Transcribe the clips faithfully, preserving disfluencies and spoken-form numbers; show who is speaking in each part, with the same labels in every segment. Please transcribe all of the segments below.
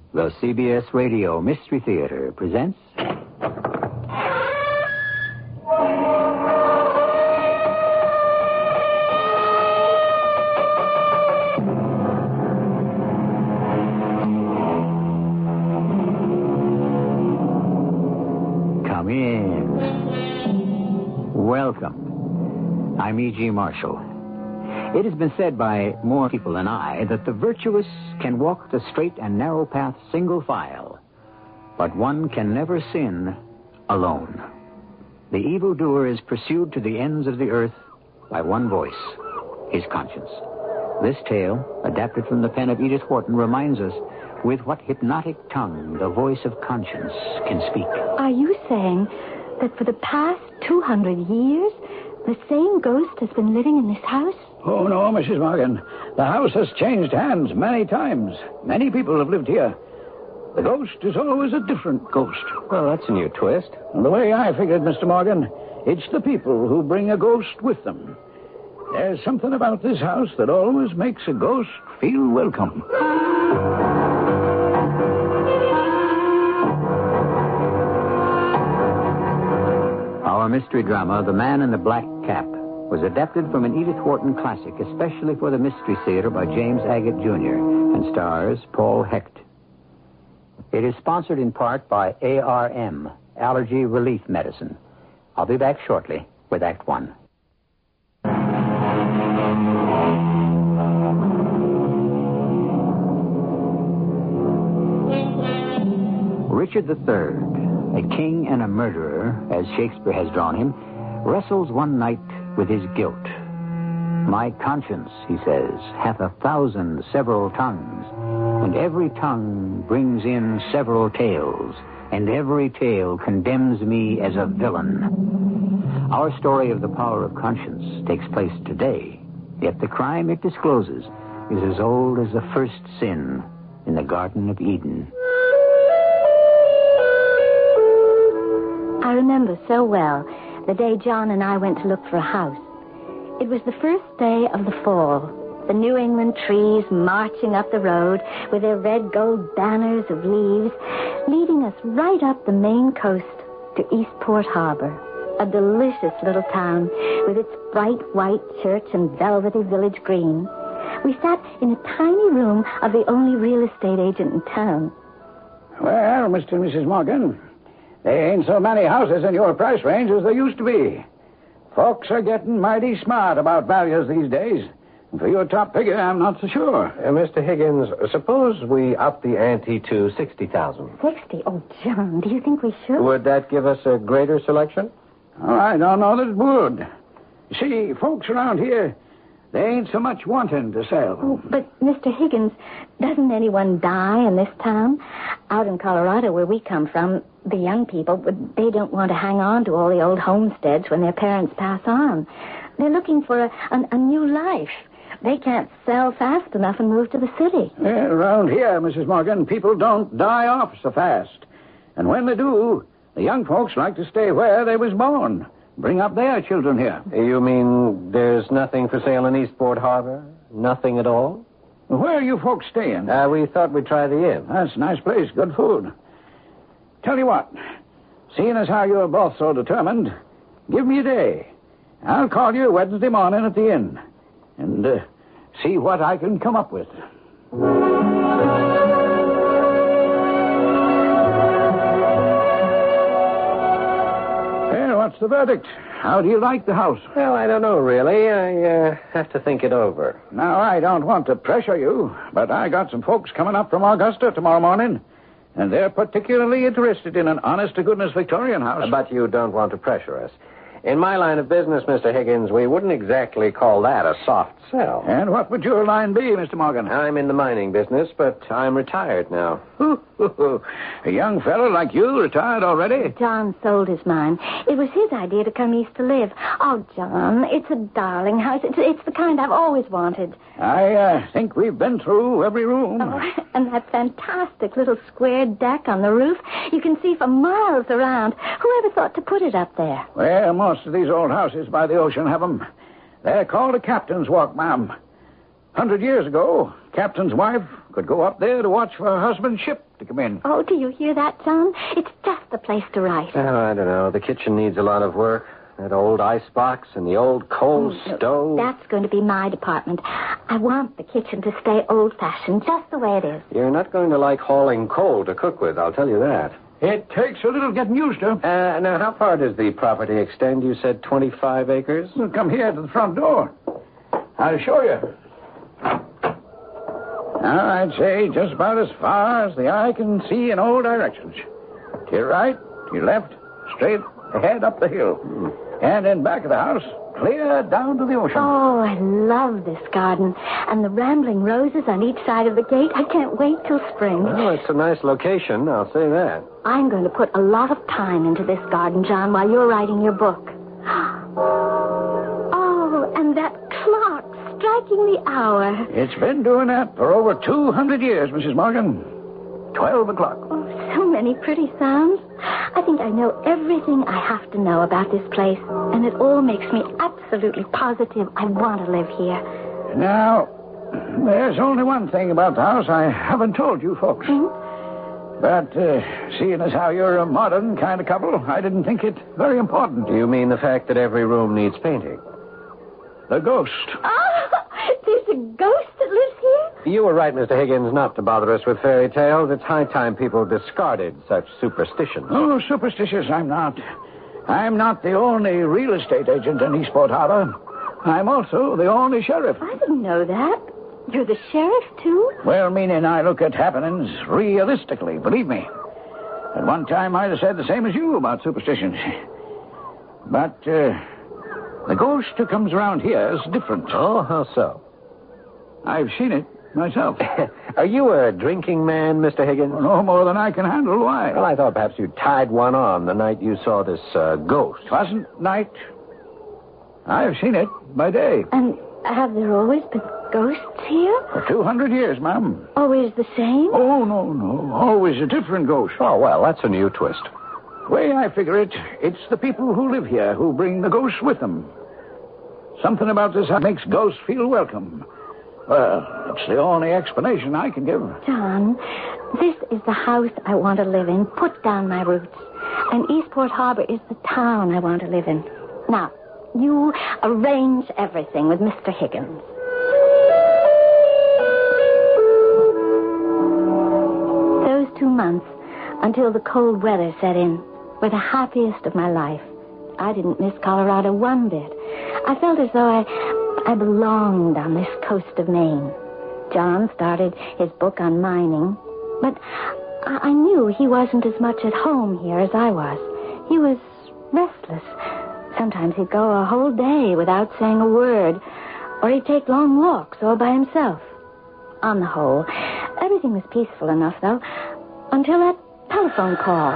Speaker 1: The C B S Radio Mystery Theater presents... Come in. Welcome. I'm E G. Marshall. It has been said by more people than I that the virtuous can walk the straight and narrow path single file, but one can never sin alone. The evildoer is pursued to the ends of the earth by one voice, his conscience. This tale, adapted from the pen of Edith Wharton, reminds us with what hypnotic tongue the voice of conscience can speak.
Speaker 2: Are you saying that for the past two hundred years, the same ghost has been living in this house?
Speaker 3: Oh, no, Missus Morgan. The house has changed hands many times. Many people have lived here. The ghost is always a different ghost.
Speaker 4: Well, that's a new twist.
Speaker 3: And the way I figured, Mister Morgan, it's the people who bring a ghost with them. There's something about this house that always makes a ghost feel welcome.
Speaker 1: Our mystery drama, The Man in the Black Cap, was adapted from an Edith Wharton classic, especially for the Mystery Theater by James Agate Junior, and stars Paul Hecht. It is sponsored in part by A R M, Allergy Relief Medicine. I'll be back shortly with Act One. Richard the Third, a king and a murderer, as Shakespeare has drawn him, wrestles one night with his guilt. My conscience, he says, hath a thousand several tongues, and every tongue brings in several tales, and every tale condemns me as a villain. Our story of the power of conscience takes place today, yet the crime it discloses is as old as the first sin in the Garden of Eden.
Speaker 2: I remember so well the day John and I went to look for a house. It was the first day of the fall. The New England trees marching up the road with their red gold banners of leaves, leading us right up the Maine coast to Eastport Harbor, a delicious little town with its bright white church and velvety village green. We sat in a tiny room of the only real estate agent in town.
Speaker 3: Well, Mister and Missus Morgan, there ain't so many houses in your price range as there used to be. Folks are getting mighty smart about values these days. And for your top figure, I'm not so sure.
Speaker 4: Uh, Mister Higgins, suppose we up the ante to sixty thousand dollars.
Speaker 2: Sixty? Oh, John, do you think we should?
Speaker 4: Would that give us a greater selection?
Speaker 3: Oh, I don't know that it would. You see, folks around here, they ain't so much wanting to sell.
Speaker 2: Oh, but, Mister Higgins, doesn't anyone die in this town? Out in Colorado, where we come from, the young people, they don't want to hang on to all the old homesteads when their parents pass on. They're looking for a, a, a new life. They can't sell fast enough and move to the city.
Speaker 3: Yeah, around here, Missus Morgan, people don't die off so fast. And when they do, the young folks like to stay where they was born. Bring up their children here.
Speaker 4: You mean there's nothing for sale in Eastport Harbor? Nothing at all?
Speaker 3: Where are you folks staying?
Speaker 4: Uh, we thought we'd try the inn.
Speaker 3: That's a nice place. Good food. Tell you what, seeing as how you're both so determined, give me a day. I'll call you Wednesday morning at the inn and uh, see what I can come up with. Well, what's the verdict? How do you like the house?
Speaker 4: Well, I don't know, really. I uh, have to think it over.
Speaker 3: Now, I don't want to pressure you, but I got some folks coming up from Augusta tomorrow morning. And they're particularly interested in an honest-to-goodness Victorian house.
Speaker 4: But you don't want to pressure us. In my line of business, Mister Higgins, we wouldn't exactly call that a soft sell.
Speaker 3: And what would your line be, Mister Morgan?
Speaker 4: I'm in the mining business, but I'm retired now.
Speaker 3: A young fellow like you, retired already?
Speaker 2: John sold his mine. It was his idea to come east to live. Oh, John, it's a darling house. It's, it's the kind I've always wanted.
Speaker 3: I uh, think we've been through every room.
Speaker 2: Oh, and that fantastic little square deck on the roof. You can see for miles around. Whoever thought to put it up there?
Speaker 3: Well, most of these old houses by the ocean have them. They're called a captain's walk, ma'am. Hundred years ago, captain's wife Could go up there to watch for her husband's ship to come in.
Speaker 2: Oh, do you hear that, John? It's just the place to write.
Speaker 4: Oh, I don't know. The kitchen needs a lot of work. That old icebox and the old coal
Speaker 2: Oh,
Speaker 4: stove.
Speaker 2: That's going to be my department. I want the kitchen to stay old-fashioned, just the way it is.
Speaker 4: You're not going to like hauling coal to cook with, I'll tell you that.
Speaker 3: It takes a little getting used to.
Speaker 4: Uh, now, how far does the property extend? You said twenty-five acres?
Speaker 3: Well, come here to the front door. I'll show you. Now, I'd say just about as far as the eye can see in all directions. To your right, to your left, straight ahead up the hill. Mm. And in back of the house, clear down to the ocean.
Speaker 2: Oh, I love this garden. And the rambling roses on each side of the gate. I can't wait till spring.
Speaker 4: Well, it's a nice location, I'll say that.
Speaker 2: I'm going to put a lot of time into this garden, John, while you're writing your book. Oh, and that clock striking the hour.
Speaker 3: It's been doing that for over two hundred years, Missus Morgan. Twelve o'clock.
Speaker 2: Oh, so many pretty sounds. I think I know everything I have to know about this place, and it all makes me absolutely positive I want to live here.
Speaker 3: Now, there's only one thing about the house I haven't told you folks.
Speaker 2: Mm-hmm.
Speaker 3: But uh, seeing as how you're a modern kind of couple, I didn't think it very important.
Speaker 4: Do you mean the fact that every room needs painting?
Speaker 3: The ghost.
Speaker 2: Oh, there's a ghost that lives here?
Speaker 4: You were right, Mister Higgins, not to bother us with fairy tales. It's high time people discarded such superstitions.
Speaker 3: Oh, superstitious I'm not. I'm not the only real estate agent in Eastport Harbor. I'm also the only sheriff.
Speaker 2: I didn't know that. You're the sheriff, too?
Speaker 3: Well, meaning I look at happenings realistically, believe me. At one time, I'd have said the same as you about superstitions. But, uh, the ghost who comes around here is different.
Speaker 4: Oh, how so?
Speaker 3: I've seen it myself.
Speaker 4: Are you a drinking man, Mister Higgins?
Speaker 3: No more than I can handle. Why?
Speaker 4: Well, I thought perhaps you tied one on the night you saw this uh, ghost.
Speaker 3: Wasn't night. I've seen it by day.
Speaker 2: And have there always been ghosts here?
Speaker 3: For two hundred years, ma'am.
Speaker 2: Always the same?
Speaker 3: Oh, no, no. Always a different ghost.
Speaker 4: Oh, well, that's a new twist.
Speaker 3: The way I figure it, it's the people who live here who bring the ghosts with them. Something about this house makes ghosts feel welcome. Well, it's the only explanation I can give.
Speaker 2: John, this is the house I want to live in. Put down my roots. And Eastport Harbor is the town I want to live in. Now, you arrange everything with Mister Higgins. Those two months, until the cold weather set in, were the happiest of my life. I didn't miss Colorado one bit. I felt as though I, I belonged on this coast of Maine. John started his book on mining, but I, I knew he wasn't as much at home here as I was. He was restless. Sometimes he'd go a whole day without saying a word, or he'd take long walks all by himself. On the whole, everything was peaceful enough, though, until that telephone call.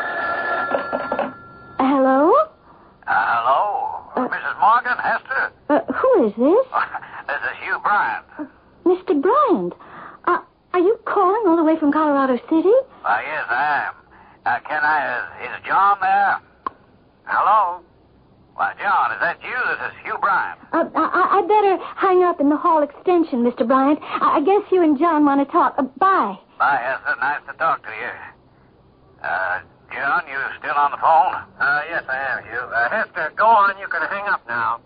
Speaker 2: Uh, hello?
Speaker 5: Uh, hello?
Speaker 2: Uh,
Speaker 5: Missus Morgan, Hester?
Speaker 2: Uh, who is this?
Speaker 5: This is Hugh Bryant.
Speaker 2: Uh, Mister Bryant. Uh, are you calling all the way from Colorado City?
Speaker 5: Uh, yes, I am. Uh, can I... Uh, is John there? Hello? Why, John, is that you? This is Hugh Bryant.
Speaker 2: Uh, I, I better hang up in the hall extension, Mister Bryant. I, I guess you and John want to talk. Uh, bye.
Speaker 5: Bye, Hester. Nice to talk to you. Uh, John, you still on the phone? Uh, yes, I am, Hugh. Uh, Hester, go on. You can hang up now.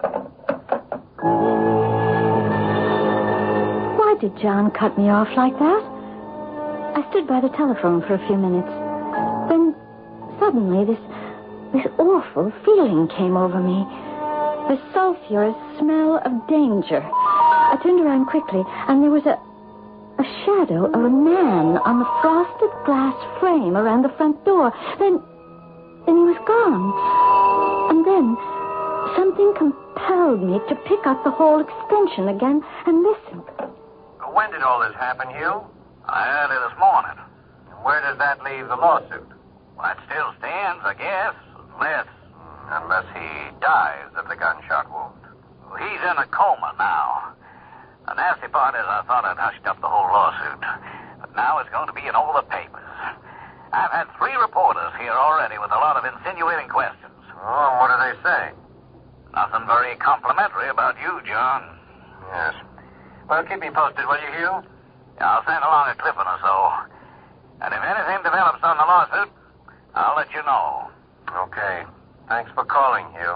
Speaker 2: Why did John cut me off like that? I stood by the telephone for a few minutes. Then, suddenly, this... This awful feeling came over me. The sulphurous smell of danger. I turned around quickly, and there was a... a shadow of a man on the frosted glass frame around the front door. Then... then he was gone. And then, something compelled me to pick up the hall extension again and listen.
Speaker 5: When did all this happen, Hugh? Early this morning. Where does that leave the lawsuit? Well, it still stands, I guess. Unless, unless he dies of the gunshot wound. Well, he's in a coma now. The nasty part is I thought I'd hushed up the whole lawsuit. But now it's going to be in all the papers. I've had three reporters here already with a lot of insinuating questions. Oh, what do they say? Nothing very complimentary about you, John. Yes. Well, keep me posted, will you, Hugh? I'll send along a clipping or so. And if anything develops on the lawsuit, I'll let you know.
Speaker 4: Okay. Thanks for calling, Hugh.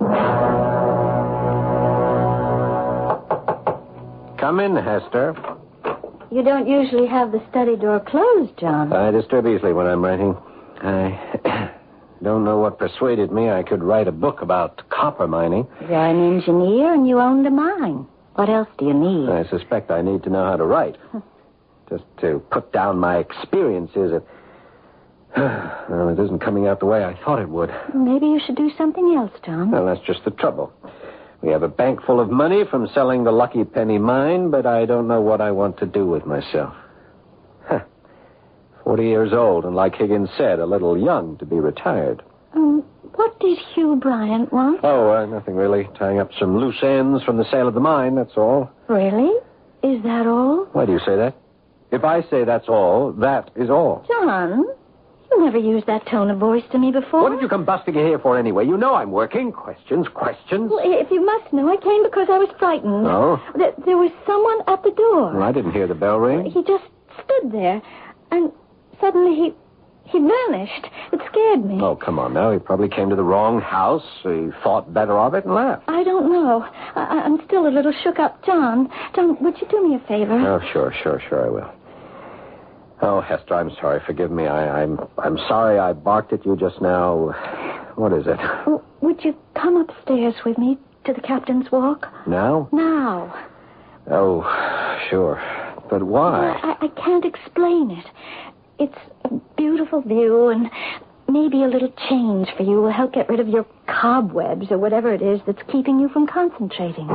Speaker 4: Come in, Hester.
Speaker 2: You don't usually have the study door closed, John.
Speaker 4: I disturb easily when I'm writing. I don't know what persuaded me I could write a book about copper mining.
Speaker 2: You're an engineer and you owned a mine. What else do you need?
Speaker 4: I suspect I need to know how to write. Just to put down my experiences. It, well, it isn't coming out the way I thought it would.
Speaker 2: Maybe you should do something else, John.
Speaker 4: Well, that's just the trouble. We have a bank full of money from selling the Lucky Penny mine, but I don't know what I want to do with myself. Huh. Forty years old, and like Higgins said, a little young to be retired.
Speaker 2: Um, what did Hugh Bryant want?
Speaker 4: Oh, uh, nothing really. Tying up some loose ends from the sale of the mine, that's all.
Speaker 2: Really? Is that all?
Speaker 4: Why do you say that? If I say that's all, that is all.
Speaker 2: John, you never used that tone of voice to me before.
Speaker 4: What did you come busting in here for anyway? You know I'm working. Questions, questions.
Speaker 2: Well, if you must know, I came because I was frightened.
Speaker 4: Oh?
Speaker 2: Th- there was someone at the door.
Speaker 4: Well, I didn't hear the bell ring.
Speaker 2: He just stood there, and suddenly he he vanished. It scared me.
Speaker 4: Oh, come on now. He probably came to the wrong house. He thought better of it and left.
Speaker 2: I don't know. I- I'm still a little shook up. John, John, would you do me a favor?
Speaker 4: Oh, sure, sure, sure I will. Oh, Hester, I'm sorry. Forgive me. I, I'm I'm sorry I barked at you just now. What is it?
Speaker 2: Oh, would you come upstairs with me to the captain's walk?
Speaker 4: Now?
Speaker 2: Now.
Speaker 4: Oh, sure. But why?
Speaker 2: I, I can't explain it. It's a beautiful view, and maybe a little change for you will help get rid of your cobwebs or whatever it is that's keeping you from concentrating.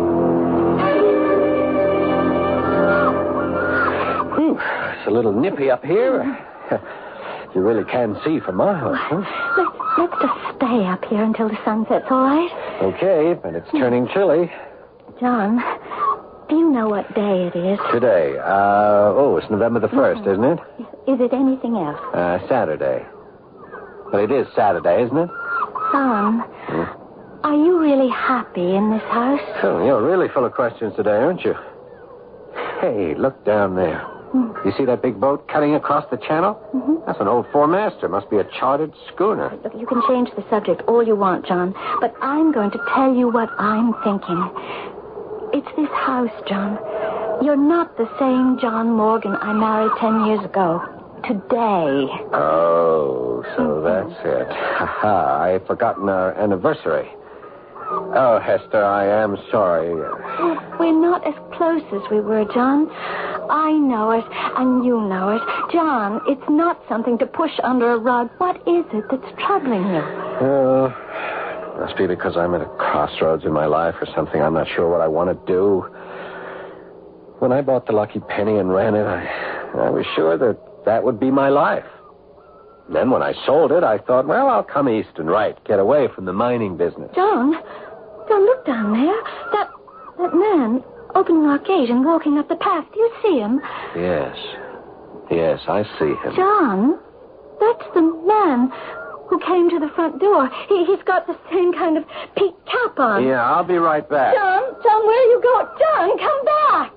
Speaker 4: Ooh, it's a little nippy up here. You really can see for miles, huh?
Speaker 2: Let's, let's just stay up here until the sun sets, all right?
Speaker 4: Okay, but it's turning chilly.
Speaker 2: John, do you know what day it is?
Speaker 4: Today. Uh, oh, it's November the first,
Speaker 2: Mm-hmm.
Speaker 4: isn't it?
Speaker 2: Is it anything else?
Speaker 4: Uh, Saturday. But it is Saturday, isn't it?
Speaker 2: John,
Speaker 4: Hmm?
Speaker 2: are you really happy in this house?
Speaker 4: Oh, you're really full of questions today, aren't you? Hey, look down there.
Speaker 2: Mm.
Speaker 4: You see that big boat cutting across the channel?
Speaker 2: Mm-hmm.
Speaker 4: That's an old four-master. Must be a chartered schooner.
Speaker 2: Look, you can change the subject all you want, John, but I'm going to tell you what I'm thinking. It's this house, John. You're not the same John Morgan I married ten years ago. Today.
Speaker 4: Oh, so that's it. Ha-ha, I had forgotten our anniversary. Oh, Hester, I am sorry.
Speaker 2: Well, we're not as close as we were, John. I know it, and you know it. John, it's not something to push under a rug. What is it that's troubling you?
Speaker 4: Oh, must be because I'm at a crossroads in my life or something. I'm not sure what I want to do. When I bought the Lucky Penny and ran it, I, I was sure that that would be my life. Then when I sold it, I thought, well, I'll come east and write, get away from the mining business.
Speaker 2: John, John, look down there. That that man opening our gate and walking up the path. Do you see him?
Speaker 4: Yes. Yes, I see him.
Speaker 2: John, that's the man who came to the front door. He, he's got the same kind of peaked cap on.
Speaker 4: Yeah, I'll be right back.
Speaker 2: John, John, where you go? John, come back.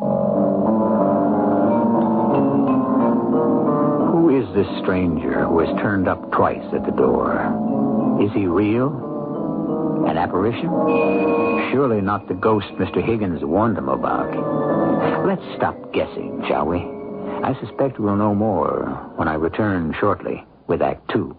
Speaker 1: Who is this stranger who has turned up twice at the door? Is he real? An apparition? Surely not the ghost Mister Higgins warned him about. Let's stop guessing, shall we? I suspect we'll know more when I return shortly with Act Two.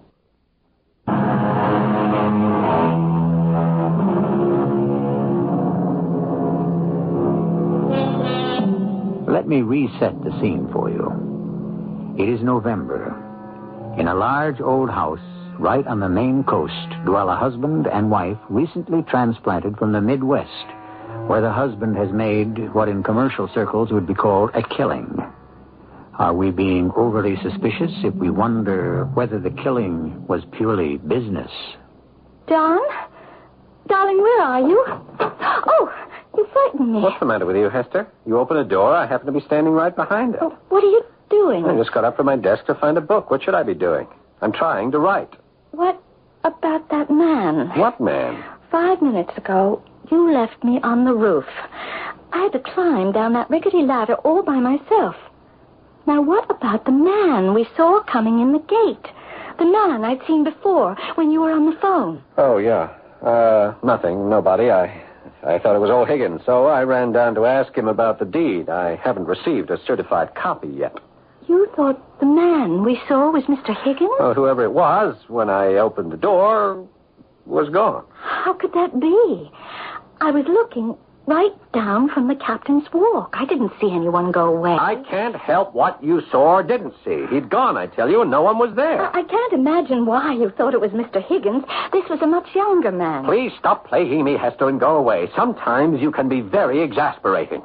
Speaker 1: Let me reset the scene for you. It is November. In a large old house right on the Maine coast dwell a husband and wife recently transplanted from the Midwest, where the husband has made what in commercial circles would be called a killing. Are we being overly suspicious if we wonder whether the killing was purely business?
Speaker 2: John? Darling, where are you? Oh, you frightened me.
Speaker 4: What's the matter with you, Hester? You open a door, I happen to be standing right behind it.
Speaker 2: Oh, what are you doing?
Speaker 4: I just got up from my desk to find a book. What should I be doing? I'm trying to write.
Speaker 2: What about that man?
Speaker 4: What man?
Speaker 2: Five minutes ago, you left me on the roof. I had to climb down that rickety ladder all by myself. Now, what about the man we saw coming in the gate? The man I'd seen before when you were on the phone.
Speaker 4: Oh, yeah. Uh, nothing. Nobody. I I thought it was old Higgins, so I ran down to ask him about the deed. I haven't received a certified copy yet.
Speaker 2: You thought the man we saw was Mister Higgins?
Speaker 4: Well, whoever it was, when I opened the door, was gone.
Speaker 2: How could that be? I was looking right down from the captain's walk. I didn't see anyone go away.
Speaker 4: I can't help what you saw or didn't see. He'd gone, I tell you, and no one was there.
Speaker 2: I, I can't imagine why you thought it was Mister Higgins. This was a much younger man.
Speaker 4: Please stop plaguing me, Hester, and go away. Sometimes you can be very exasperating.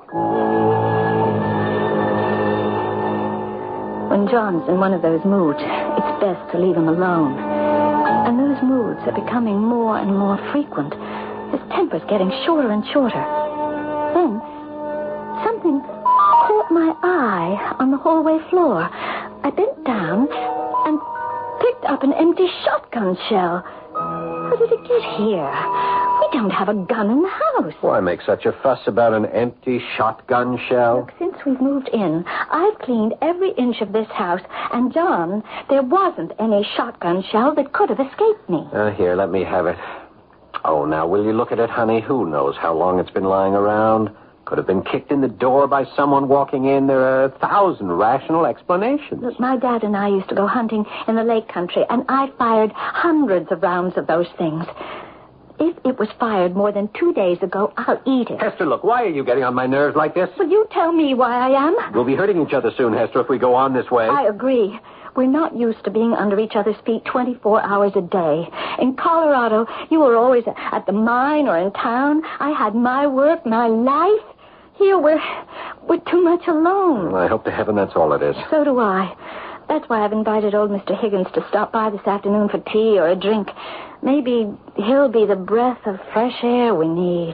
Speaker 2: When John's in one of those moods, it's best to leave him alone. And those moods are becoming more and more frequent. His temper's getting shorter and shorter. Then, something caught my eye on the hallway floor. I bent down and picked up an empty shotgun shell. How did it get here? We don't have a gun in the house.
Speaker 4: Why make such a fuss about an empty shotgun shell?
Speaker 2: Look, since we've moved in, I've cleaned every inch of this house, and, John, there wasn't any shotgun shell that could have escaped me.
Speaker 4: Uh, here, let me have it. Oh, now, will you look at it, honey? Who knows how long it's been lying around? Could have been kicked in the door by someone walking in. There are a thousand rational explanations.
Speaker 2: Look, my dad and I used to go hunting in the lake country, and I fired hundreds of rounds of those things. If it was fired more than two days ago, I'll eat it.
Speaker 4: Hester, look, why are you getting on my nerves like this?
Speaker 2: Will you tell me why I am?
Speaker 4: We'll be hurting each other soon, Hester, if we go on this way.
Speaker 2: I agree. We're not used to being under each other's feet twenty-four hours a day. In Colorado, you were always at the mine or in town. I had my work, my life. Here, we're, we're too much alone.
Speaker 4: Well, I hope to heaven that's all it is.
Speaker 2: So do I. That's why I've invited old Mister Higgins to stop by this afternoon for tea or a drink. Maybe he'll be the breath of fresh air we need.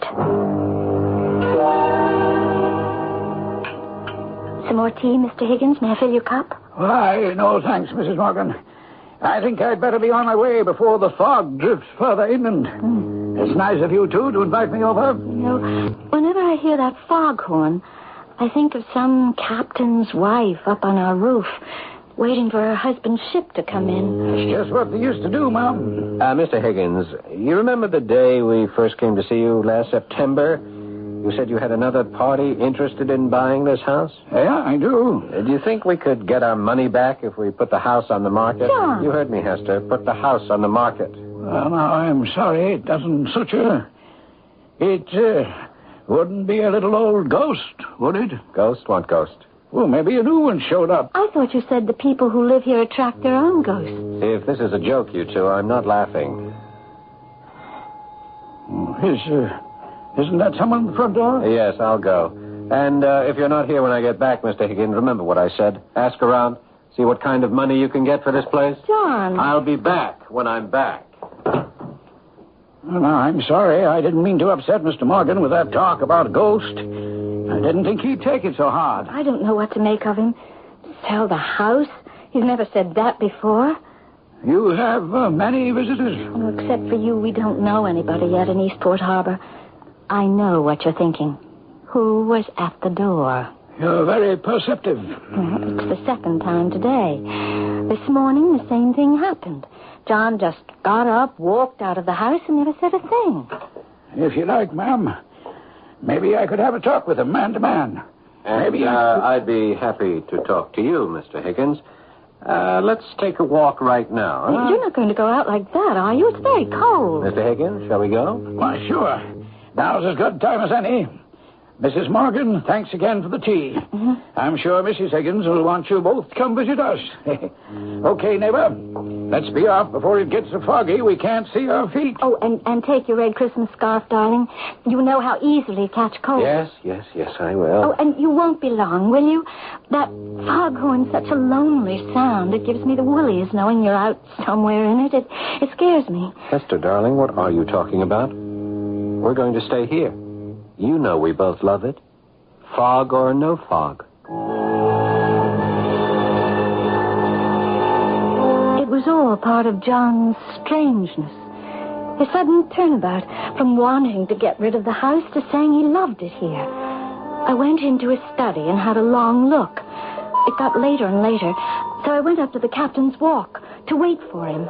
Speaker 2: Some more tea, Mister Higgins? May I fill your cup?
Speaker 3: Why, no thanks, Missus Morgan. I think I'd better be on my way before the fog drifts further inland. Mm. It's nice of you two to invite me over.
Speaker 2: You know, whenever I hear that foghorn, I think of some captain's wife up on our roof, waiting for her husband's ship to come in.
Speaker 3: It's just what they used to do, Mom.
Speaker 4: Uh, Mister Higgins, you remember the day we first came to see you last September? You said you had another party interested in buying this house?
Speaker 3: Yeah, I do.
Speaker 4: Uh, do you think we could get our money back if we put the house on the market?
Speaker 2: John.
Speaker 4: You heard me, Hester. Put the house on the market.
Speaker 3: Well, now, I'm sorry it doesn't suit you. It uh, wouldn't be a little old ghost, would it?
Speaker 4: Ghost? What ghost?
Speaker 3: Well, maybe a new one showed up.
Speaker 2: I thought you said the people who live here attract their own ghosts.
Speaker 4: See, if this is a joke, you two, I'm not laughing.
Speaker 3: Is, uh, isn't that someone at the front door?
Speaker 4: Yes, I'll go. And uh, if you're not here when I get back, Mister Higgins, remember what I said. Ask around. See what kind of money you can get for this place.
Speaker 2: John.
Speaker 4: I'll be back when I'm back.
Speaker 3: Well, now, I'm sorry. I didn't mean to upset Mister Morgan with that talk about a ghost. I didn't think he'd take it so hard.
Speaker 2: I don't know what to make of him. Sell the house? He's never said that before.
Speaker 3: You have uh, many visitors?
Speaker 2: Well, except for you, we don't know anybody yet in Eastport Harbor. I know what you're thinking. Who was at the door?
Speaker 3: You're very perceptive.
Speaker 2: Well, it's the second time today. This morning, the same thing happened. John just got up, walked out of the house, and never said a thing.
Speaker 3: If you like, ma'am, maybe I could have a talk with him, man to man.
Speaker 4: And,
Speaker 3: maybe
Speaker 4: uh,
Speaker 3: I could...
Speaker 4: I'd be happy to talk to you, Mister Higgins. Uh, let's take a walk right now. Huh?
Speaker 2: You're not going to go out like that, are you? It's very cold.
Speaker 4: Mister Higgins, shall we go?
Speaker 3: Why, sure. Now's as good time as any. Missus Morgan, thanks again for the tea. Mm-hmm. I'm sure Missus Higgins will want you both to come visit us. Okay, neighbor. Let's be off before it gets so foggy we can't see our feet.
Speaker 2: Oh, and, and take your red Christmas scarf, darling. You know how easily you catch cold.
Speaker 4: Yes, yes, yes, I will.
Speaker 2: Oh, and you won't be long, will you? That foghorn's such a lonely sound. It gives me the woolies knowing you're out somewhere in it. It, it scares me.
Speaker 4: Hester, darling, what are you talking about? We're going to stay here. You know we both love it. Fog or no fog.
Speaker 2: It was all part of John's strangeness. His sudden turnabout from wanting to get rid of the house to saying he loved it here. I went into his study and had a long look. It got later and later, so I went up to the captain's walk to wait for him.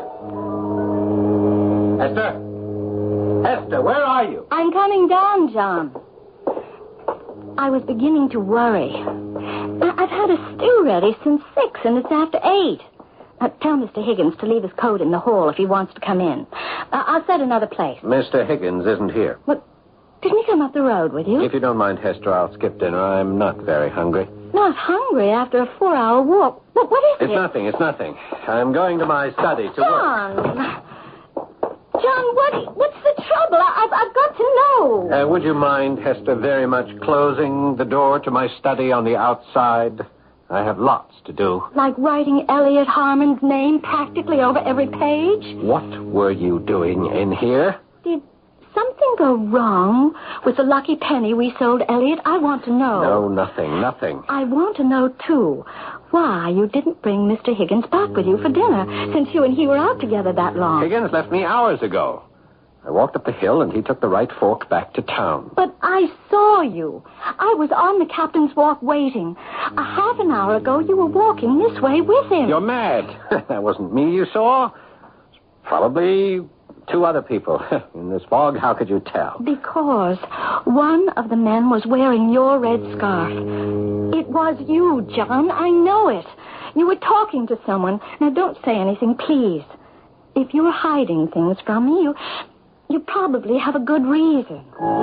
Speaker 4: Hester? Hester, where are you?
Speaker 2: I'm coming down, John. I was beginning to worry. I've had a stew ready since six, and it's after eight. Now, tell Mister Higgins to leave his coat in the hall if he wants to come in. Uh, I'll set another place.
Speaker 4: Mister Higgins isn't here.
Speaker 2: What? Didn't he come up the road with you?
Speaker 4: If you don't mind, Hester, I'll skip dinner. I'm not very hungry.
Speaker 2: Not hungry after a four-hour walk. What, what is
Speaker 4: It's
Speaker 2: it?
Speaker 4: nothing, it's nothing. I'm going to my study to
Speaker 2: John!
Speaker 4: work.
Speaker 2: John, what, what's the trouble? I, I've, I've got to know.
Speaker 4: Uh, would you mind, Hester, very much closing the door to my study on the outside? I have lots to do.
Speaker 2: Like writing Elliot Harmon's name practically over every page?
Speaker 4: What were you doing in here?
Speaker 2: Did something go wrong with the lucky penny we sold Elliot? I want to know.
Speaker 4: No, nothing, nothing.
Speaker 2: I want to know, too, why you didn't bring Mister Higgins back with you for dinner, since you and he were out together that long.
Speaker 4: Higgins left me hours ago. I walked up the hill, and he took the right fork back to town.
Speaker 2: But I saw you. I was on the captain's walk waiting. A half an hour ago, you were walking this way with him.
Speaker 4: You're mad. That wasn't me you saw. Probably two other people. In this fog, how could you tell?
Speaker 2: Because one of the men was wearing your red scarf. It was you, John. I know it. You were talking to someone. Now, don't say anything, please. If you're hiding things from me, you... You probably have a good reason.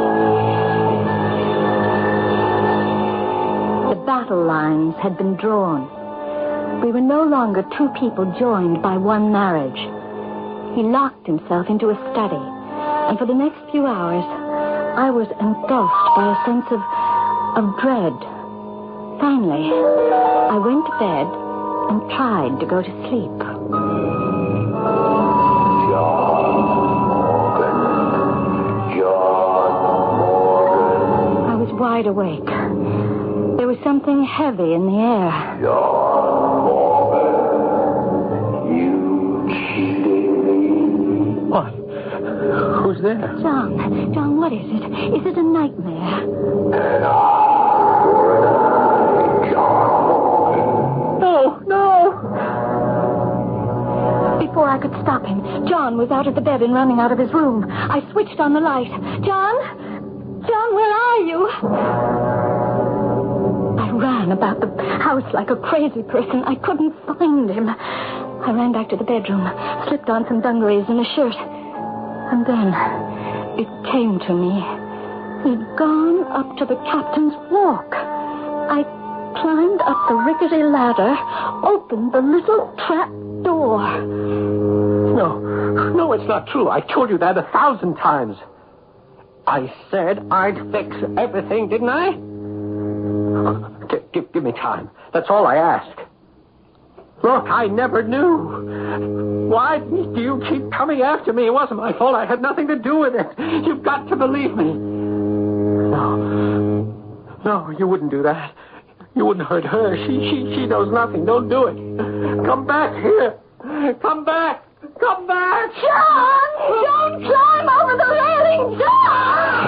Speaker 2: The battle lines had been drawn. We were no longer two people joined by one marriage. He locked himself into a study, and for the next few hours, I was engulfed by a sense of, of dread. Finally, I went to bed and tried to go to sleep. Wide awake. There was something heavy in the air.
Speaker 6: John Morgan, you cheated me.
Speaker 4: What? Who's there?
Speaker 2: John, John, what is it? Is it a nightmare?
Speaker 6: And I were an eye, John Morgan.
Speaker 2: No, no! Before I could stop him, John was out of the bed and running out of his room. I switched on the light. John? John, where are you? I ran about the house like a crazy person. I couldn't find him. I ran back to the bedroom, slipped on some dungarees and a shirt. And then it came to me. He'd gone up to the captain's walk. I climbed up the rickety ladder, opened the little trap door.
Speaker 4: No, no, it's not true. I told you that a thousand times. I said I'd fix everything, didn't I? Give, give, give me time. That's all I ask. Look, I never knew. Why do you keep coming after me? It wasn't my fault. I had nothing to do with it. You've got to believe me. No. No, you wouldn't do that. You wouldn't hurt her. She, she, she knows nothing. Don't do it. Come back here. Come back. Come back!
Speaker 2: John! Don't climb over the railing, John!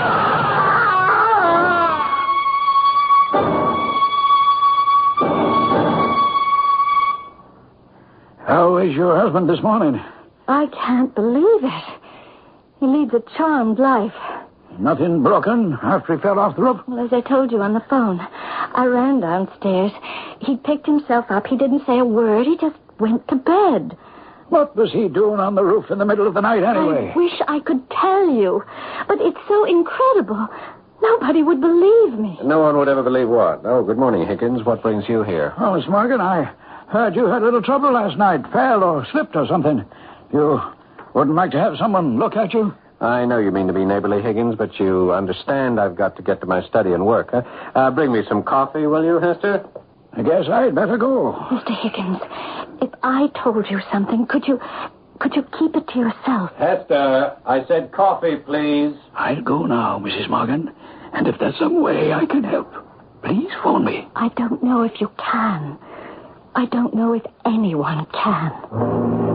Speaker 3: How is your husband this morning?
Speaker 2: I can't believe it. He leads a charmed life.
Speaker 3: Nothing broken after he fell off the roof?
Speaker 2: Well, as I told you on the phone, I ran downstairs. He picked himself up. He didn't say a word. He just went to bed.
Speaker 3: What was he doing on the roof in the middle of the night anyway?
Speaker 2: I wish I could tell you, but it's so incredible. Nobody would believe me.
Speaker 4: No one would ever believe what? Oh, good morning, Higgins. What brings you here?
Speaker 3: Oh, Miss Morgan, I heard you had a little trouble last night. Fell or slipped or something. You wouldn't like to have someone look at you?
Speaker 4: I know you mean to be neighborly, Higgins, but you understand I've got to get to my study and work. Huh? Uh, bring me some coffee, will you, Hester?
Speaker 3: I guess I'd better go.
Speaker 2: Mister Higgins, if I told you something, could you could you keep it to yourself?
Speaker 4: Hester, I said coffee, please.
Speaker 3: I'll go now, Missus Morgan. And if there's some way I can help, please phone me.
Speaker 2: I don't know if you can. I don't know if anyone can.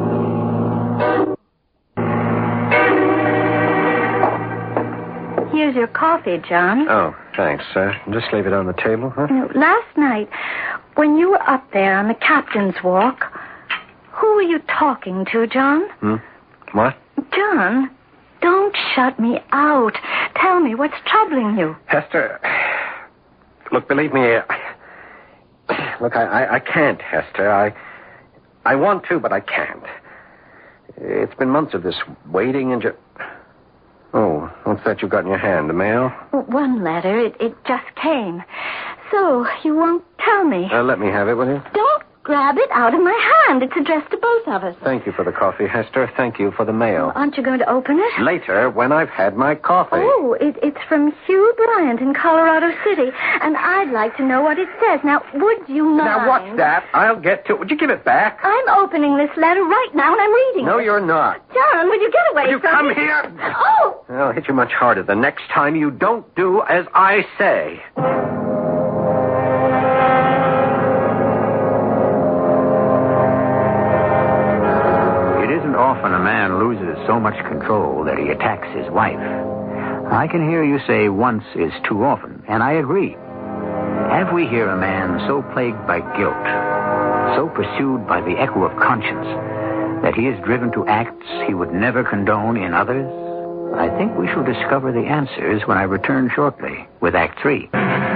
Speaker 2: Here's your coffee, John.
Speaker 4: Oh, thanks. Uh, just leave it on the table, huh?
Speaker 2: You know, last night, when you were up there on the captain's walk, who were you talking to, John?
Speaker 4: Hmm? What?
Speaker 2: John, don't shut me out. Tell me, what's troubling you?
Speaker 4: Hester, look, believe me, uh, look, I, I, I can't, Hester. I, I want to, but I can't. It's been months of this waiting and just... Oh, what's that you've got in your hand? The mail?
Speaker 2: One letter. It, it just came. So, you won't tell me.
Speaker 4: Uh, let me have it, will you?
Speaker 2: Don't grab it out of my hand. It's addressed to both of us.
Speaker 4: Thank you for the coffee, Hester. Thank you for the mail.
Speaker 2: Aren't you going to open it?
Speaker 4: Later, when I've had my coffee.
Speaker 2: Oh, it, it's from Hugh Bryant in Colorado City, and I'd like to know what it says. Now, would you mind?
Speaker 4: Now, what's that? I'll get to it. Would you give it back?
Speaker 2: I'm opening this letter right now, and I'm reading
Speaker 4: No,
Speaker 2: it.
Speaker 4: you're not.
Speaker 2: John, will you get away
Speaker 4: Will you
Speaker 2: from
Speaker 4: come
Speaker 2: me?
Speaker 4: here?
Speaker 2: Oh!
Speaker 4: I'll hit you much harder the next time you don't do as I say.
Speaker 1: Often a man loses so much control that he attacks his wife. I can hear you say once is too often, and I agree. Have we here a man so plagued by guilt, so pursued by the echo of conscience, that he is driven to acts he would never condone in others? I think we shall discover the answers when I return shortly with Act Three.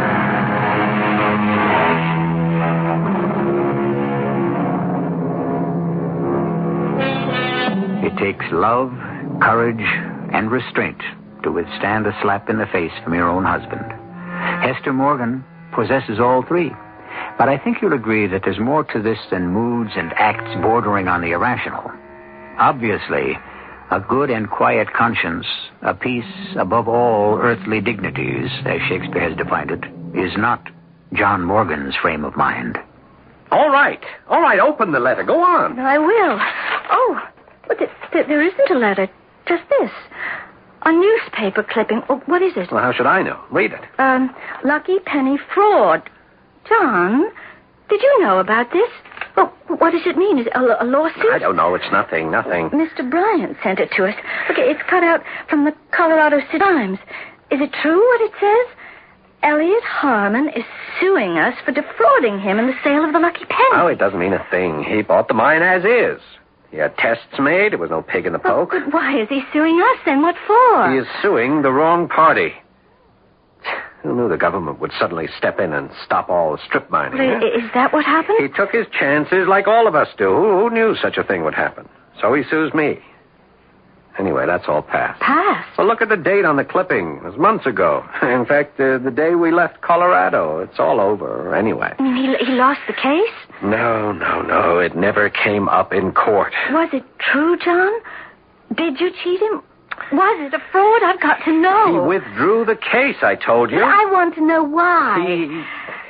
Speaker 1: It takes love, courage, and restraint to withstand a slap in the face from your own husband. Hester Morgan possesses all three. But I think you'll agree that there's more to this than moods and acts bordering on the irrational. Obviously, a good and quiet conscience, a peace above all earthly dignities, as Shakespeare has defined it, is not John Morgan's frame of mind.
Speaker 4: All right. All right, open the letter. Go on.
Speaker 2: I will. Oh, but th- th- there isn't a letter. Just this. A newspaper clipping. Oh, what is it?
Speaker 4: Well, how should I know? Read it.
Speaker 2: Um, Lucky Penny fraud. John, did you know about this? Well, what does it mean? Is it a, a lawsuit?
Speaker 4: I don't know. It's nothing. Nothing.
Speaker 2: Mister Bryant sent it to us. Look, it's cut out from the Colorado City Times. Is it true what it says? Elliot Harmon is suing us for defrauding him in the sale of the Lucky Penny.
Speaker 4: Oh, it doesn't mean a thing. He bought the mine as is. He had tests made. There was no pig in the poke.
Speaker 2: But, but why is he suing us then? What for?
Speaker 4: He is suing the wrong party. Who knew the government would suddenly step in and stop all strip mining?
Speaker 2: Is,
Speaker 4: eh?
Speaker 2: is that what happened?
Speaker 4: He took his chances like all of us do. Who, who knew such a thing would happen? So he sues me. Anyway, that's all past.
Speaker 2: Past?
Speaker 4: Well, look at the date on the clipping. It was months ago. In fact, uh, the day we left Colorado. It's all over anyway.
Speaker 2: You mean he, he lost the case?
Speaker 4: No, no, no. It never came up in court.
Speaker 2: Was it true, John? Did you cheat him? Was it a fraud? I've got to know.
Speaker 4: He withdrew the case, I told you.
Speaker 2: But I want to know why.
Speaker 4: He...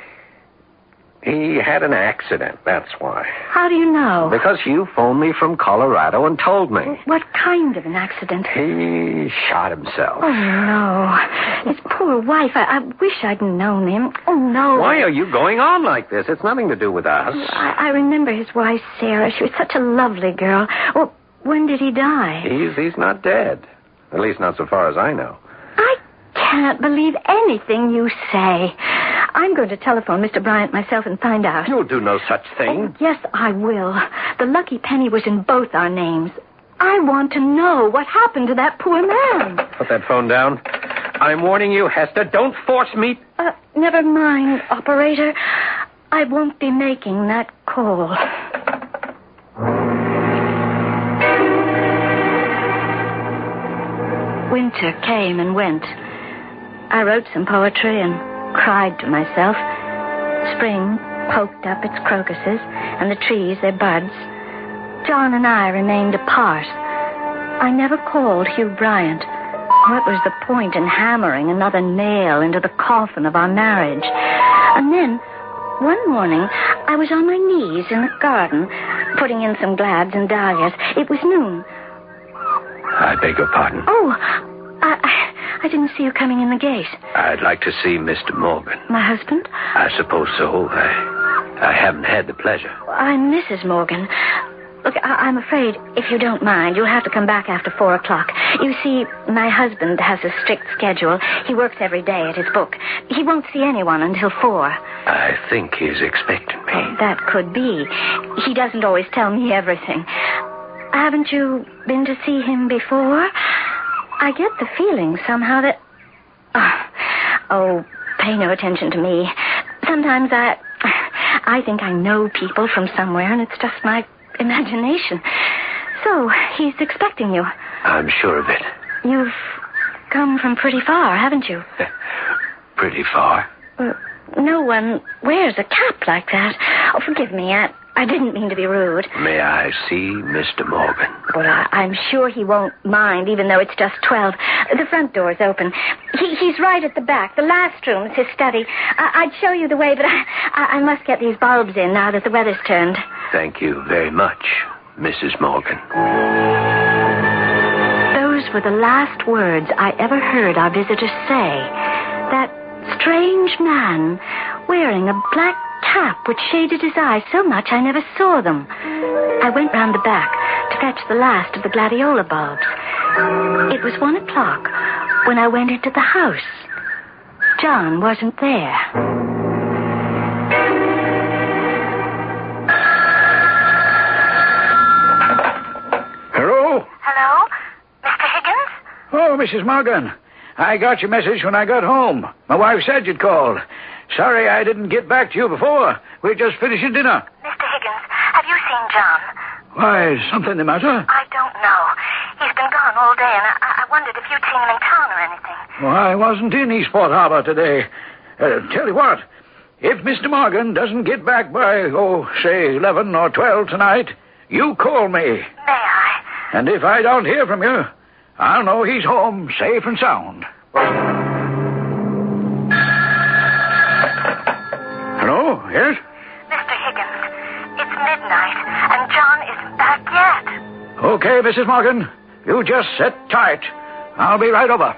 Speaker 4: He had an accident, that's why.
Speaker 2: How do you know?
Speaker 4: Because you phoned me from Colorado and told me.
Speaker 2: What kind of an accident?
Speaker 4: He shot himself.
Speaker 2: Oh, no. His poor wife. I, I wish I'd known him. Oh, no.
Speaker 4: Why are you going on like this? It's nothing to do with us.
Speaker 2: I, I remember his wife, Sarah. She was such a lovely girl. Well, when did he die?
Speaker 4: He's, he's not dead. At least not so far as I know.
Speaker 2: I can't believe anything you say. I'm going to telephone Mister Bryant myself and find out.
Speaker 4: You'll do no such thing.
Speaker 2: Oh, yes, I will. The Lucky Penny was in both our names. I want to know what happened to that poor man.
Speaker 4: Put that phone down. I'm warning you, Hester. Don't force me.
Speaker 2: Uh, never mind, operator. I won't be making that call. Winter came and went. I wrote some poetry and cried to myself. Spring poked up its crocuses, and the trees their buds. John and I remained apart. I never called Hugh Bryant. What was the point in hammering another nail into the coffin of our marriage? And then, one morning, I was on my knees in the garden, putting in some glads and dahlias. It was noon.
Speaker 6: I beg your pardon.
Speaker 2: Oh, I, I, I didn't see you coming in the gate.
Speaker 6: I'd like to see Mister Morgan.
Speaker 2: My husband?
Speaker 6: I suppose so. I, I haven't had the pleasure.
Speaker 2: I'm Missus Morgan. Look, I- I'm afraid, if you don't mind, you'll have to come back after four o'clock. You see, my husband has a strict schedule. He works every day at his book. He won't see anyone until four.
Speaker 6: I think he's expecting me.
Speaker 2: Well, that could be. He doesn't always tell me everything. Haven't you been to see him before? I get the feeling somehow that... Oh, oh pay no attention to me. Sometimes I... I think I know people from somewhere, and it's just my imagination. So, he's expecting you.
Speaker 6: I'm sure of it.
Speaker 2: You've come from pretty far, haven't you?
Speaker 6: Pretty far.
Speaker 2: Uh, no one wears a cap like that. Oh, forgive me. I, I didn't mean to be rude.
Speaker 6: May I see Mister Morgan?
Speaker 2: Well, I, I'm sure he won't mind, even though it's just twelve. The front door's open. He, he's right at the back. The last room's his study. I, I'd show you the way, but I, I, I must get these bulbs in now that the weather's turned.
Speaker 6: Thank you very much, Missus Morgan.
Speaker 2: Those were the last words I ever heard our visitor say. That strange man wearing a black cap which shaded his eyes so much I never saw them. I went round the back to fetch the last of the gladiola bulbs. It was one o'clock when I went into the house. John wasn't there.
Speaker 3: Hello?
Speaker 2: Hello? Mister Higgins?
Speaker 3: Oh, Missus Morgan. I got your message when I got home. My wife said you'd called. Sorry I didn't get back to you before. We're just finishing dinner.
Speaker 7: Mister Higgins, have you seen John?
Speaker 3: Why, is something the matter?
Speaker 7: I don't know. He's been gone all day, and I, I wondered if you'd seen him in town or anything.
Speaker 3: Well, I wasn't in Eastport Harbor today. Uh, tell you what, if Mister Morgan doesn't get back by, oh, say, eleven or twelve tonight, you call me.
Speaker 7: May I?
Speaker 3: And if I don't hear from you, I'll know he's home safe and sound. Hello? Yes?
Speaker 7: Mister Higgins, it's midnight, and John isn't back yet.
Speaker 3: Okay, Missus Morgan. You just sit tight. I'll be right over.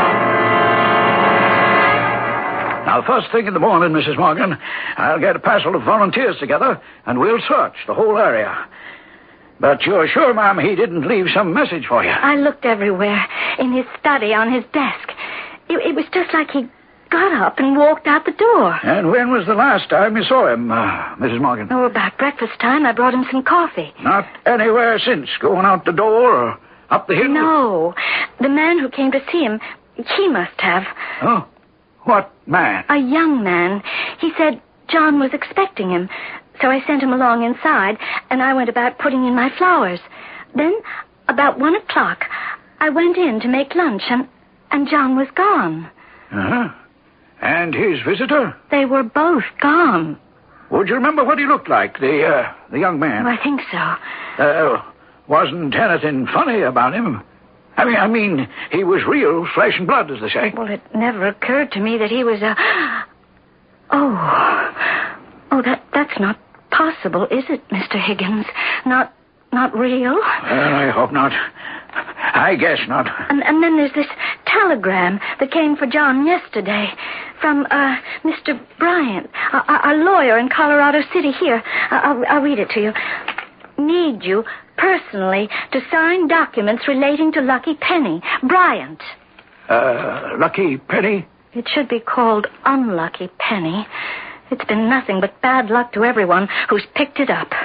Speaker 3: Now, first thing in the morning, Missus Morgan, I'll get a parcel of volunteers together, and we'll search the whole area. But you're sure, ma'am, he didn't leave some message for you?
Speaker 2: I looked everywhere. In his study, on his desk. It, it was just like he got up and walked out the door.
Speaker 3: And when was the last time you saw him, uh, Missus Morgan?
Speaker 2: Oh, about breakfast time, I brought him some coffee.
Speaker 3: Not anywhere since, going out the door or up the hill?
Speaker 2: No. The man who came to see him, he must have.
Speaker 3: Oh? What man?
Speaker 2: A young man. He said John was expecting him. So I sent him along inside, and I went about putting in my flowers. Then, about one o'clock, I went in to make lunch, and, and John was gone.
Speaker 3: Uh-huh. And his visitor?
Speaker 2: They were both gone.
Speaker 3: Would you remember what he looked like, the, uh, the young man?
Speaker 2: Oh, I think so.
Speaker 3: Uh, wasn't anything funny about him? I mean, I mean, he was real flesh and blood, as they say.
Speaker 2: Well, it never occurred to me that he was a... Oh... Oh, that that's not possible, is it, Mister Higgins? Not not real?
Speaker 3: Well, I hope not. I guess not.
Speaker 2: And, and then there's this telegram that came for John yesterday from uh, Mister Bryant, a, a, a lawyer in Colorado City. Here, I'll, I'll read it to you. Need you personally to sign documents relating to Lucky Penny, Bryant.
Speaker 3: Uh, Lucky Penny?
Speaker 2: It should be called Unlucky Penny. It's been nothing but bad luck to everyone who's picked it up.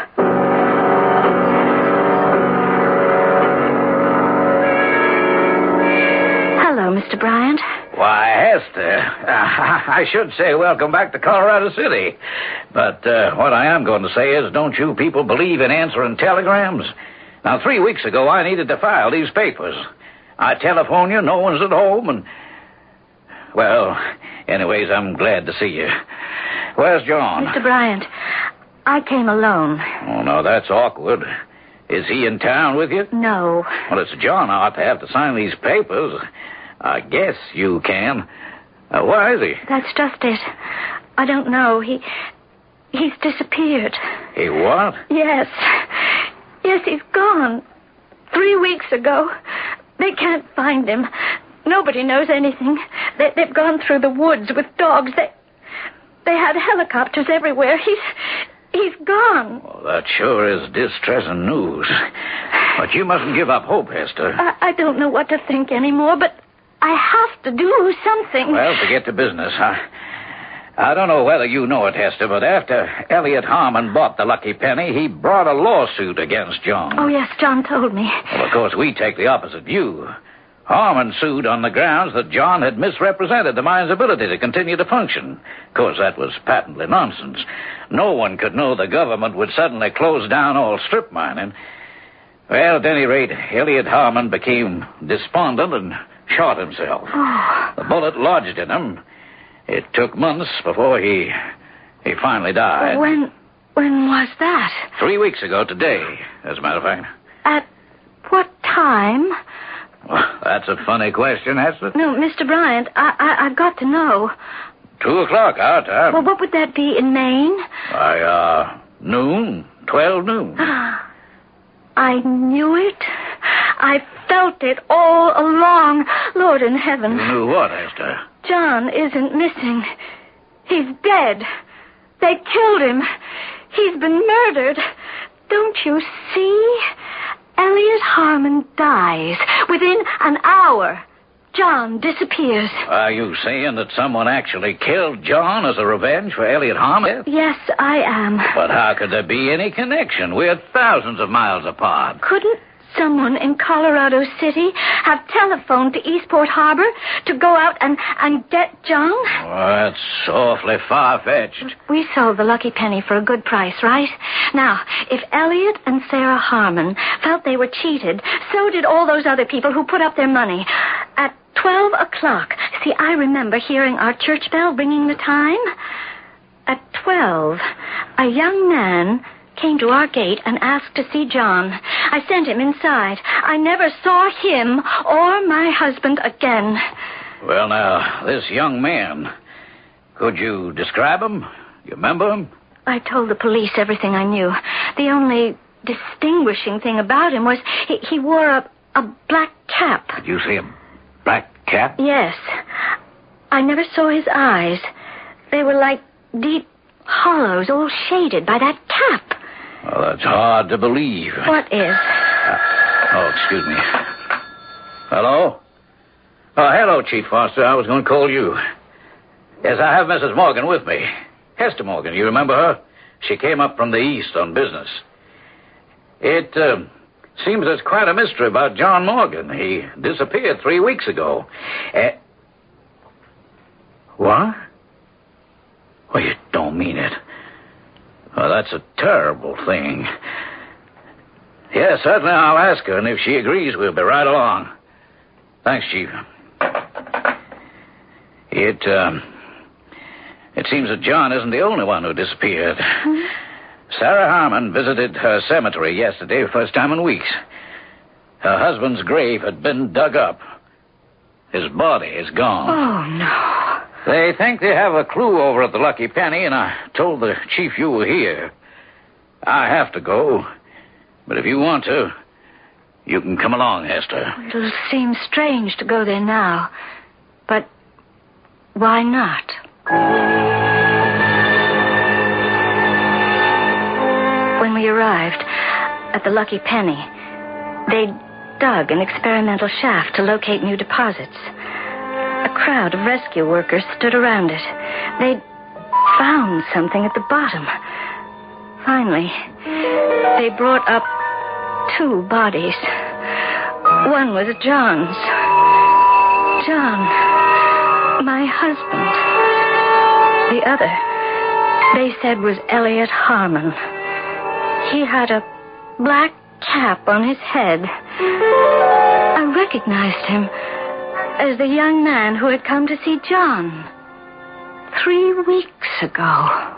Speaker 2: Hello, Mister Bryant.
Speaker 3: Why, Hester, uh, I should say welcome back to Colorado City. But uh, what I am going to say is, don't you people believe in answering telegrams? Now, three weeks ago, I needed to file these papers. I telephone you, no one's at home, and... Well, anyways, I'm glad to see you. Where's John?
Speaker 2: Mister Bryant, I came alone.
Speaker 3: Oh, no, that's awkward. Is he in town with you?
Speaker 2: No.
Speaker 3: Well, it's John I ought to have to sign these papers. I guess you can. Uh, where is he?
Speaker 2: That's just it. I don't know. He... He's disappeared.
Speaker 3: He what?
Speaker 2: Yes. Yes, he's gone. Three weeks ago. They can't find him. Nobody knows anything. They, they've gone through the woods with dogs. They... They had helicopters everywhere. He's He's gone.
Speaker 3: Well, that sure is distressing news. But you mustn't give up hope, Hester.
Speaker 2: I, I don't know what to think anymore, but I have to do something.
Speaker 3: Well, to get to business, I, I don't know whether you know it, Hester, but after Elliot Harmon bought the Lucky Penny, he brought a lawsuit against John.
Speaker 2: Oh, yes, John told me.
Speaker 3: Well, of course, we take the opposite view. Harmon sued on the grounds that John had misrepresented the mine's ability to continue to function. Of course, that was patently nonsense. No one could know the government would suddenly close down all strip mining. Well, at any rate, Elliot Harmon became despondent and shot himself.
Speaker 2: Oh.
Speaker 3: The bullet lodged in him. It took months before he he finally died.
Speaker 2: When when was that?
Speaker 3: Three weeks ago today, as a matter of fact.
Speaker 2: At what time?
Speaker 3: Well, that's a funny question, Hester.
Speaker 2: No, Mister Bryant, I, I, I've got to know.
Speaker 3: Two o'clock our time.
Speaker 2: Well, what would that be in Maine?
Speaker 3: Why, uh, noon, twelve noon.
Speaker 2: I knew it. I felt it all along. Lord in heaven.
Speaker 3: You knew what, Hester?
Speaker 2: John isn't missing. He's dead. They killed him. He's been murdered. Don't you see? Elliot Harmon dies. Within an hour, John disappears.
Speaker 3: Are you saying that someone actually killed John as a revenge for Elliot Harmon?
Speaker 2: Yes, I am.
Speaker 3: But how could there be any connection? We're thousands of miles apart.
Speaker 2: Couldn't someone in Colorado City have telephoned to Eastport Harbor to go out and, and get John?
Speaker 3: Well, that's awfully far-fetched.
Speaker 2: We sold the Lucky Penny for a good price, right? Now, if Elliot and Sarah Harmon felt they were cheated, so did all those other people who put up their money. At twelve o'clock, see, I remember hearing our church bell ringing the time. At twelve, a young man came to our gate and asked to see John. I sent him inside. I never saw him or my husband again.
Speaker 3: Well, now, this young man, could you describe him? You remember him?
Speaker 2: I told the police everything I knew. The only distinguishing thing about him was he, he wore a, a black cap.
Speaker 3: Did you see a black cap?
Speaker 2: Yes. I never saw his eyes. They were like deep hollows, all shaded by that cap.
Speaker 3: Well, that's hard to believe.
Speaker 2: What is?
Speaker 3: Uh, oh, excuse me. Hello? Oh, hello, Chief Foster. I was going to call you. Yes, I have Missus Morgan with me. Hester Morgan, you remember her? She came up from the east on business. It uh, seems there's quite a mystery about John Morgan. He disappeared three weeks ago. Uh, what? Well, you don't mean it. Well, that's a terrible thing. Yes, certainly I'll ask her, and if she agrees, we'll be right along. Thanks, Chief. It, um, it seems that John isn't the only one who disappeared. Mm-hmm. Sarah Harmon visited her cemetery yesterday, first time in weeks. Her husband's grave had been dug up. His body is gone.
Speaker 2: Oh, no.
Speaker 3: They think they have a clue over at the Lucky Penny, and I told the chief you were here. I have to go, but if you want to, you can come along, Hester.
Speaker 2: It'll seem strange to go there now, but why not? When we arrived at the Lucky Penny, they'd dug an experimental shaft to locate new deposits. A crowd of rescue workers stood around it. They'd found something at the bottom. Finally, they brought up two bodies. One was John's. John, my husband. The other, they said, was Elliot Harmon. He had a black cap on his head. I recognized him as the young man who had come to see John three weeks ago.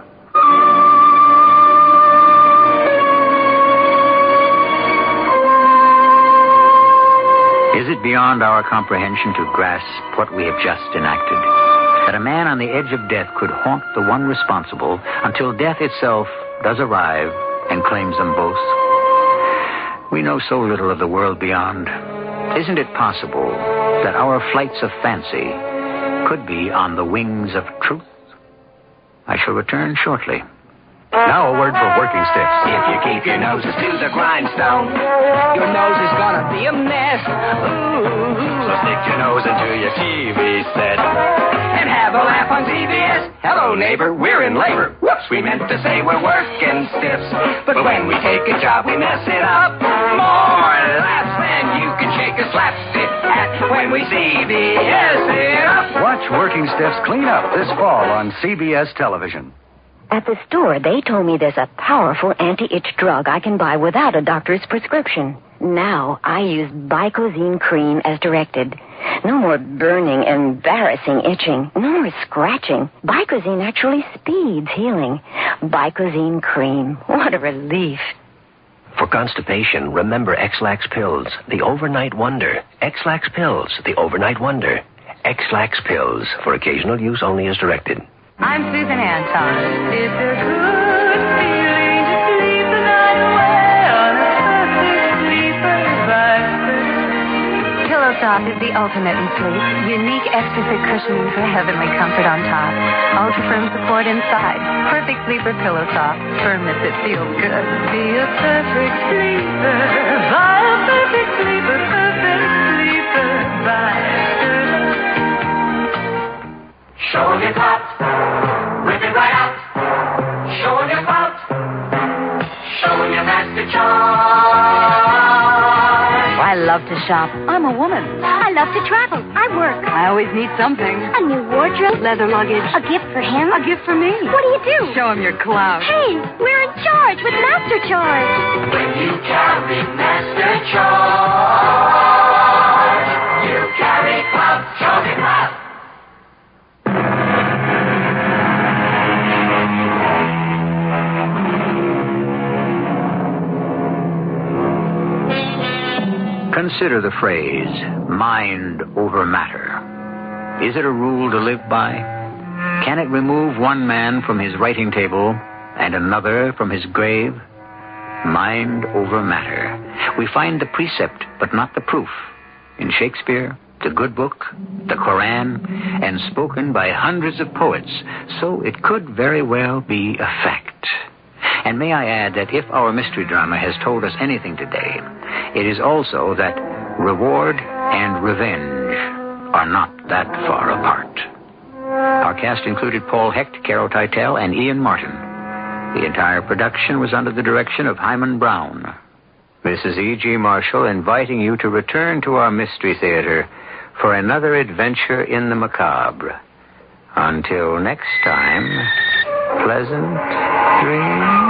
Speaker 1: Is it beyond our comprehension to grasp what we have just enacted? That a man on the edge of death could haunt the one responsible until death itself does arrive and claims them both? We know so little of the world beyond. Isn't it possible that our flights of fancy could be on the wings of truth? I shall return shortly
Speaker 8: Now a word for working stiffs.
Speaker 9: If you keep your noses to the grindstone, your nose is gonna be a mess. Ooh.
Speaker 8: So stick your nose into your T V set
Speaker 9: and have a laugh on C B S. Hello, neighbor, we're in labor. Whoops, we meant to say we're working stiffs. But when we take a job, we mess it up. More laughs than you can shake a slapstick at when we C B S it up.
Speaker 8: Watch Working Stiffs clean up this fall on C B S television.
Speaker 2: At the store, they told me there's a powerful anti-itch drug I can buy without a doctor's prescription. Now I use Bicozine cream as directed. No more burning, embarrassing itching. No more scratching. Bicozine actually speeds healing. Bicozine cream. What a relief.
Speaker 6: For constipation, remember X-Lax pills, the overnight wonder. X-Lax pills, the overnight wonder. X-Lax pills, for occasional use only as directed.
Speaker 10: I'm Susan Anton. It's a good feeling to sleep the night away on a perfect sleeper vibe. Pillow Soft is the ultimate in sleep. Unique extra thick cushioning for heavenly comfort on top. Ultra firm support inside. Perfect sleeper Pillow Soft. Firmness that feels good. Be a perfect sleeper. Buy a perfect sleeper. Perfect sleeper vibe.
Speaker 9: Show 'em your clout, rip it right out. Show 'em your clout, show 'em your master charm.
Speaker 10: I love to shop. I'm a woman.
Speaker 2: I love to travel. I work.
Speaker 10: I always need something.
Speaker 2: A new wardrobe.
Speaker 10: Leather luggage.
Speaker 2: A gift for him.
Speaker 10: A gift for me.
Speaker 2: What do you do?
Speaker 10: Show him your clout.
Speaker 2: Hey, we're in charge with Master Charge.
Speaker 9: When you carry master charge, you carry clout, show me clout.
Speaker 1: Consider the phrase, mind over matter. Is it a rule to live by? Can it remove one man from his writing table and another from his grave? Mind over matter. We find the precept, but not the proof. In Shakespeare, the good book, the Koran, and spoken by hundreds of poets, so it could very well be a fact. And may I add that if our mystery drama has told us anything today, it is also that reward and revenge are not that far apart. Our cast included Paul Hecht, Carol Teitel, and Ian Martin. The entire production was under the direction of Hyman Brown. This is E G. Marshall inviting you to return to our Mystery Theater for another adventure in the macabre. Until next time, pleasant dreams.